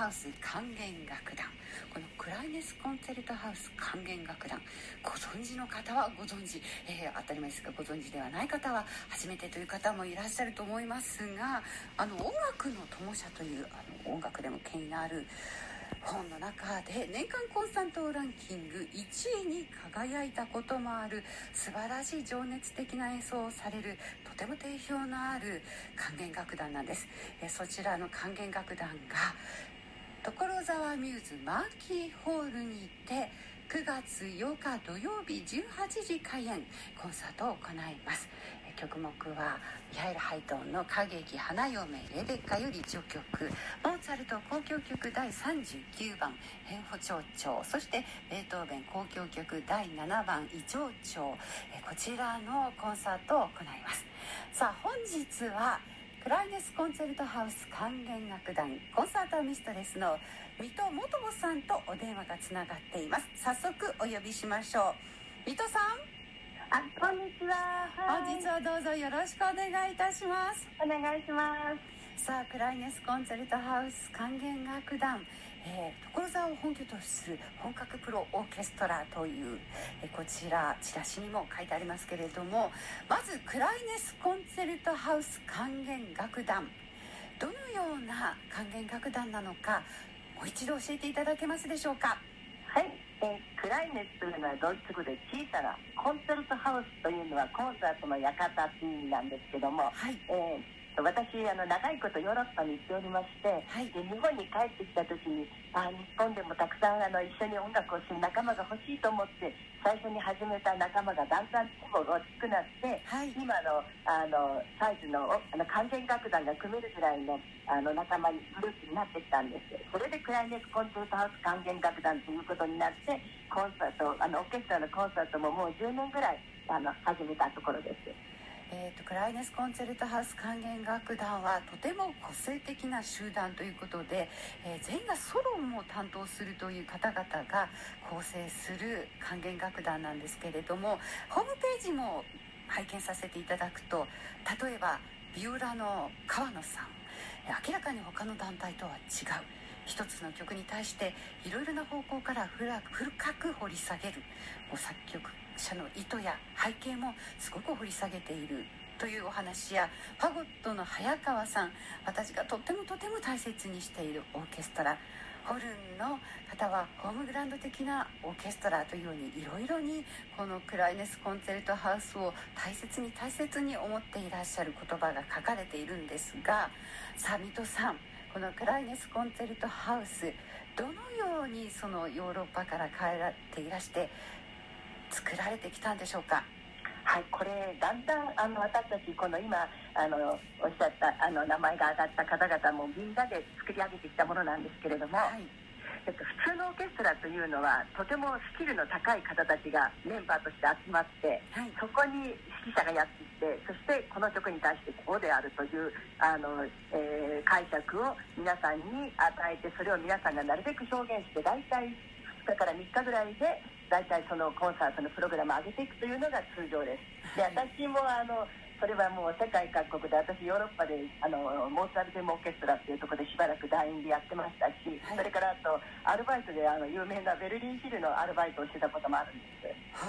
ハウス管弦楽団、このクライネスコンチェルトハウス管弦楽団、ご存知の方はご存知、当たり前ですがご存知ではない方は初めてという方もいらっしゃると思いますが、音楽の友社という音楽でも権威のある本の中で年間コンスタントランキング1位に輝いたこともある素晴らしい情熱的な演奏をされるとても定評のある管弦楽団なんです。そちらの管弦楽団が所沢ミューズマーキーホールにて9月8日土曜日18時開演コンサートを行います。曲目はミハイル・ハイトンの歌劇花嫁レベッカより序曲、モーツァルト交響曲第39番変歩長調、そしてベートーベン交響曲第7番異長調、こちらのコンサートを行います。さあ本日はクライネスコンチェルトハウス管弦楽団コンサートミストレスの水戸元子さんとお電話がつながっています。早速お呼びしましょう。水戸さん、 こんにちは。 本日はどうぞよろしくお願いいたします。 お願いします。 さあクライネスコンチェルトハウス管弦楽団、所沢を本拠とする本格プロオーケストラという、こちらチラシにも書いてありますけれども、まずクライネスコンチェルトハウス管弦楽団、どのような管弦楽団なのかもう一度教えていただけますでしょうか。 はい、クライネスというのはドイツ語で小さな、コンチェルトハウスというのはコンサートの館という意味なんですけども、 はい、 私長いことヨーロッパに行っておりまして、 はい、 で日本に帰ってきた時に日本でもたくさん一緒に音楽をする仲間が欲しいと思って最初に始めた仲間がだんだん規模が大きくなって、はい、今のサイズの管弦楽団が組めるぐらいの仲間にグループになってきたんです。それでクライネスコンチェルトハウス管弦楽団ということになってコンサートオーケストラのコンサートももう10年ぐらい始めたところです。 クライネスコンチェルトハウス管弦楽団はとても個性的な集団ということで、全員がソロも担当するという方々が構成する管弦楽団なんですけれども、ホームページも拝見させていただくと、例えばビオラの川野さん、明らかに他の団体とは違う一つの曲に対していろいろな方向から深く掘り下げる、作曲者の意図や背景もすごく掘り下げているというお話や、ファゴットの早川さん、私がとても大切にしているオーケストラ、ホルンの方はホームグランド的なオーケストラというようにいろいろにこのクライネスコンチェルトハウスを大切に思っていらっしゃる言葉が書かれているんですが、さあ水戸さん、このクライネスコンチェルトハウス、どのようにそのヨーロッパから帰られていらして作られてきたんでしょうか。 はい、これだんだん私たちこの今おっしゃった名前が挙がった方々もみんなで作り上げてきたものなんですけれども、はい、普通のオーケストラというのはとてもスキルの高い方たちがメンバーとして集まって、はい、そこに指揮者がやってきて、そしてこの曲に対してこうであるという解釈を皆さんに与えて、それを皆さんがなるべく表現して、大体2日から3日ぐらいで大体そのコンサートのプログラムを上げていくというのが通常です。で、私もそれはもう世界各国で、私ヨーロッパでモーツァルトオーケストラっていうところでしばらく団員でやってましたし、はい、それからあとアルバイトで有名なベルリンフィルのアルバイトをしてたこともあるんです。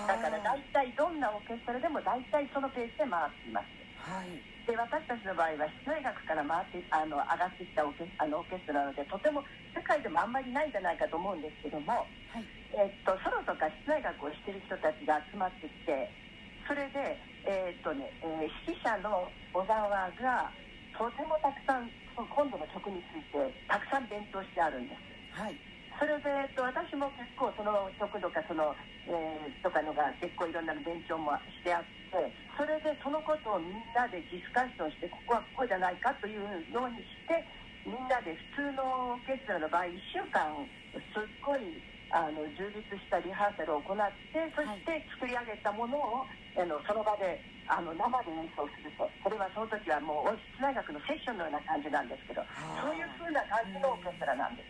だから大体どんなオーケストラでも大体そのペースで回っています。はい、で私たちの場合は室内楽から回って上がってきたオーケストラなので、とても世界でもあんまりないんじゃないかと思うんですけども、はい、ソロとか室内楽をしている人たちが集まってきて、それで、指揮者の小沢がとてもたくさん今度の曲についてたくさん勉強してあるんです。はい、それで、私も結構その曲とかとかのが結構いろんな勉強もしてあって、それでそのことをみんなでディスカッションして、ここはこうじゃないかというようにして、みんなで普通のオーケストラの場合1週間すっごい充実したリハーサルを行って、そして作り上げたものをその場で生で演奏すると、それはその時はもう室内楽のセッションのような感じなんですけど、そういう風な感じのオーケストラなんです。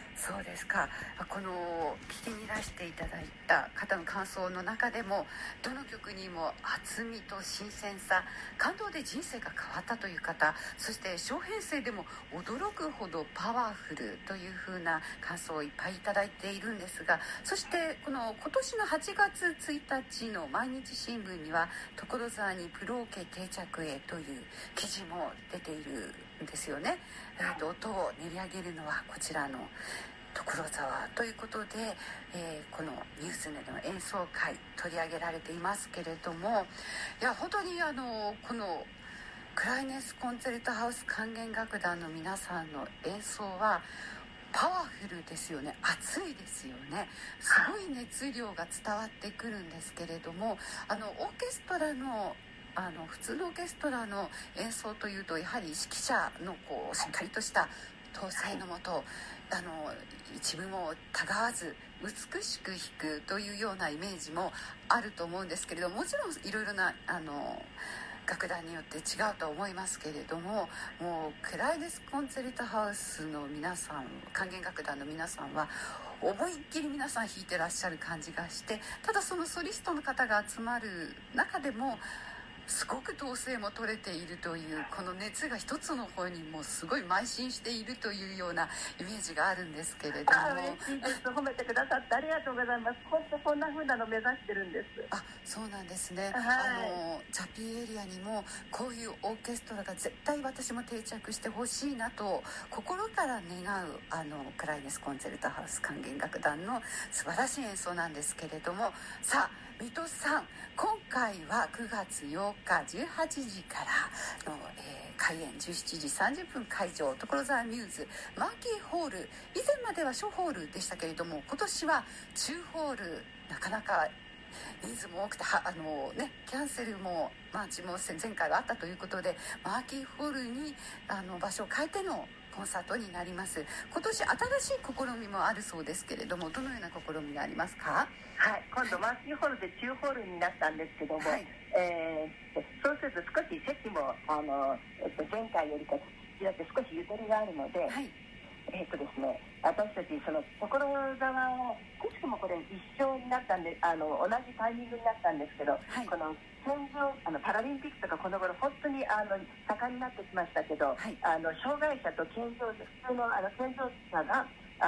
そうですか。この聞きにいらしていただいた方の感想の中でも、どの曲にも厚みと新鮮さ、感動で人生が変わったという方、そして小編成でも驚くほどパワフルというふうな感想をいっぱいいただいているんですが、そしてこの今年の8月1日の毎日新聞には、所沢にプロオケ定着へという記事も出ているんですよね。音を練り上げるのはこちらの所沢ということで、このニュースでの演奏会取り上げられていますけれども、いや本当にこのクライネスコンチェルトハウス管弦楽団の皆さんの演奏はパワフルですよね。熱いですよね。すごい熱量が伝わってくるんですけれども、オーケストラの普通のオーケストラの演奏というと、やはり指揮者のこうしっかりとした統制のもと、一部もたがわず美しく弾くというようなイメージもあると思うんですけれども、もちろんいろいろな楽団によって違うと思いますけれども、もうクライネスコンチェルトハウスの皆さん、管弦楽団の皆さんは思いっきり皆さん弾いてらっしゃる感じがして、ただそのソリストの方が集まる中でもすごく統制も取れているという、この熱が一つの方にもすごい邁進しているというようなイメージがあるんですけれども。 嬉しいです。褒めてくださってありがとうございます。本当そんな風なの目指してるんです。 そうなんですね。 はい、 ジャピーエリアにもこういうオーケストラが絶対私も定着してほしいなと心から願うクライネスコンチェルトハウス管弦楽団の素晴らしい演奏なんですけれども、さあ水戸さん、今回は9月8日18時からの、開演17時30分会場、所沢ミューズマーキーホール、以前までは小ホールでしたけれども、今年は中ホール、なかなか人数も多くてキャンセルも、前回はあったということで、マーキーホールに場所を変えてのコンサートになります。今年新しい試みもあるそうですけれども、どのような試みがありますか？ はい、今度マーキーホールで中ホールになったんですけども、はい、そうすると少し席も前回よりか違って少しゆとりがあるので、はい、ですね、私たちその所沢はくしくもこれ一緒になったんで同じタイミングになったんですけど、はい、この健常パラリンピックとかこの頃本当に盛んになってきましたけど、はい、障害者と健常者、普通の健常者が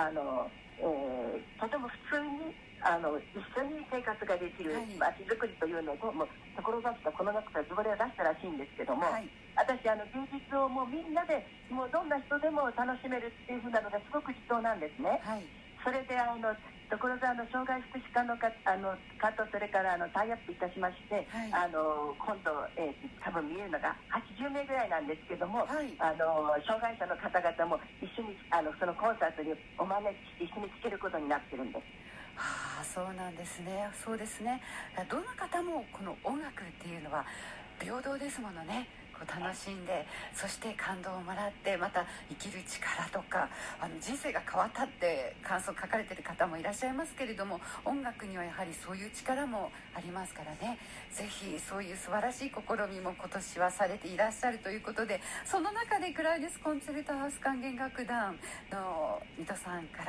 とても普通に一緒に生活ができる街づくりというのをもう所沢市がこの中から条例を出したらしいんですけども、はい、私芸術をもうみんなでもうどんな人でも楽しめるっていうふうなのがすごく理想なんですね。はい、それで所沢の障害福祉課の方とそれからタイアップいたしまして、はい、今度、多分見えるのが80名ぐらいなんですけども、はい、障害者の方々も一緒にそのコンサートにお招きして一緒に聴けることになってるんです。 そうなんですね。そうですね。どの方もこの音楽っていうのは平等ですものね。楽しんで、そして感動をもらって、また生きる力とか人生が変わったって感想を書かれている方もいらっしゃいますけれども、音楽にはやはりそういう力もありますからね。ぜひそういう素晴らしい試みも今年はされていらっしゃるということで、その中でクライネスコンチェルトハウス管弦楽団の水戸さんから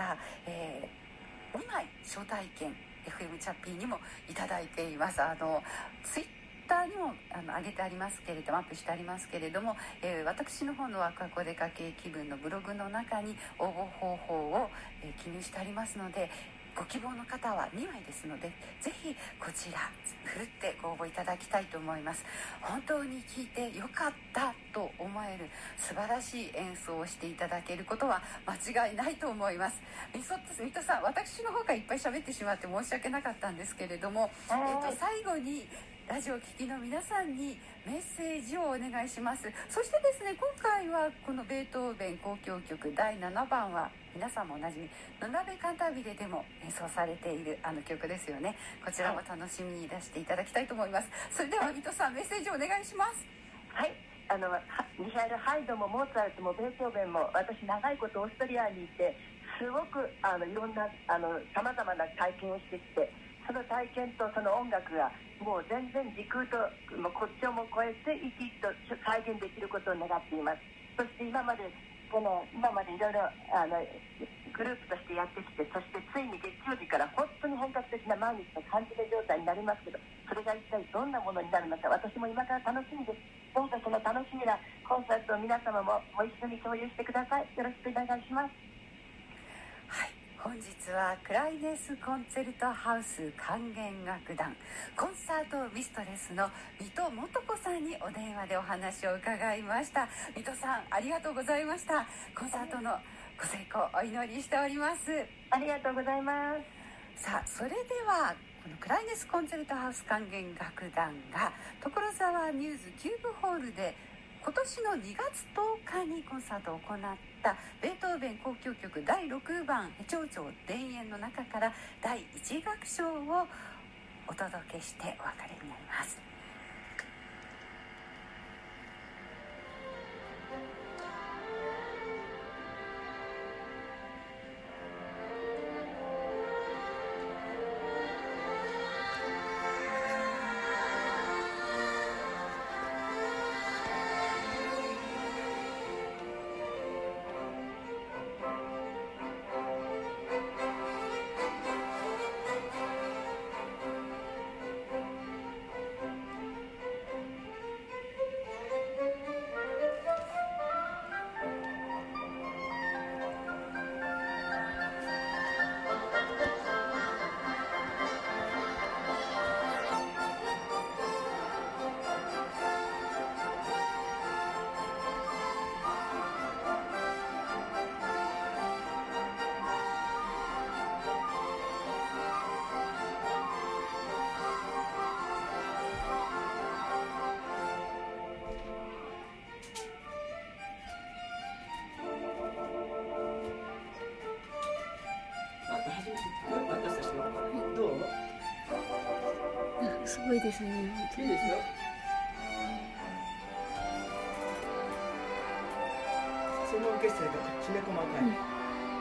、2枚招待券 FM チャッピーにもいただいています。ツイッターにも上げてありますけれども、アップしてありますけれども、私の方のワクワクお出かけ気分のブログの中に応募方法を、記入してありますので、ご希望の方は2枚ですので、ぜひこちらふるってご応募いただきたいと思います。本当に聴いてよかったと思える素晴らしい演奏をしていただけることは間違いないと思います。水戸さん、私の方がいっぱい喋ってしまって申し訳なかったんですけれども、最後にラジオ聴きの皆さんにメッセージをお願いします。そしてですね、今回はこのベートーベン交響曲第7番は皆さんもおなじみノナベカンタービレでも演奏されている曲ですよね。こちらも楽しみに出していただきたいと思います。それでは水戸さん、メッセージをお願いします。 はい、ミハエル・ハイドもモーツァルトもベートーベンも、私長いことオーストリアにいてすごくいろんなさまざまな体験をしてきて、その体験とその音楽がもう全然時空と国境も超えて生き生きと再現できることを願っています。そして今までいろいろグループとしてやってきて、そしてついに月曜日から本当に本格的な毎日の缶詰状態になりますけど、それが一体どんなものになるのか、私も今から楽しみです。どうぞその楽しみなコンサートを皆様もご一緒に共有してください。よろしくお願いします。 はい、本日はクライネスコンチェルトハウス管弦楽団コンサートミストレスの水戸素子さんにお電話でお話を伺いました。水戸さん、ありがとうございました。コンサートのご成功お祈りしております。 ありがとうございます。 さあ、それではこのクライネスコンチェルトハウス管弦楽団が所沢ミューズキューブホールで今年の2月10日にコンサートを行ったベートーベン交響曲第6番蝶々田園の中から第1楽章をお届けしてお別れになります。 すごいですね。 いいですよ。そのオーケストラがきめ細かい。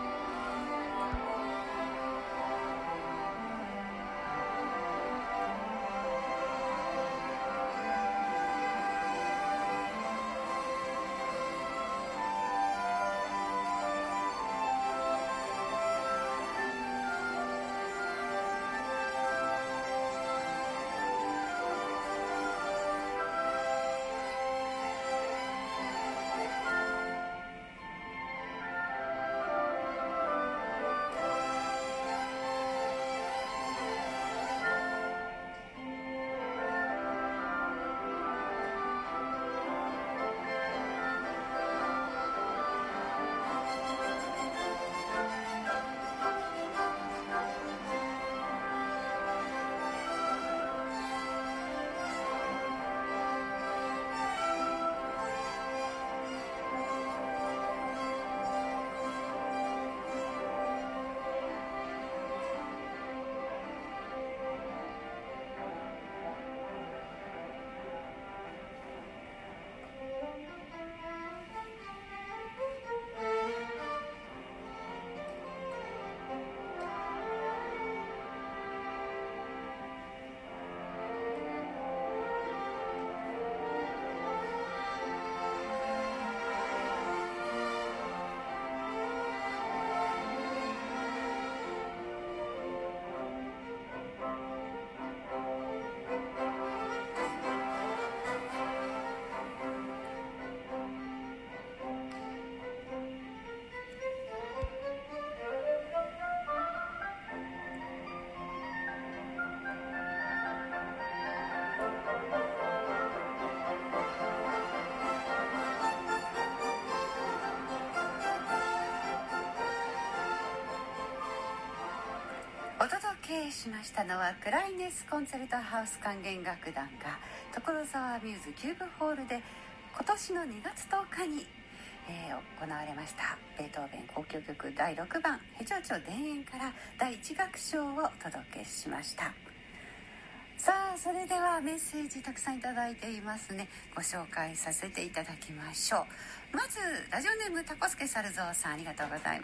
お届けしましたのはクライネスコンチェルトハウス管弦楽団が所沢ミューズキューブホールで今年の2月10日に、行われましたベートーベン交響曲第6番ヘチョウチョ田園から第1楽章をお届けしました。さあ、それではメッセージたくさんいただいていますね。ご紹介させていただきましょう。まずラジオネームタコスケサルゾウさん、ありがとうございます。